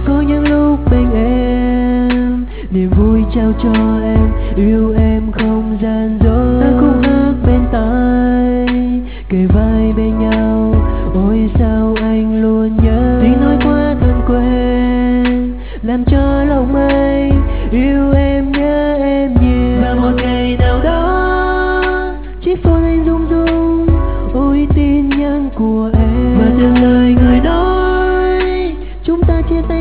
có những lúc bên em, niềm vui trao cho em, yêu em không gian dối. Ta khúc hát bên tai, kề vai bên nhau, ôi sao anh luôn nhớ. Tiếng nói quá thân quen, làm cho lòng anh yêu em, nhớ em nhiều. Và một ngày nào đó, chiếc phone anh rung rung, tin nhắn của em và từng lời người nói chúng ta chia tay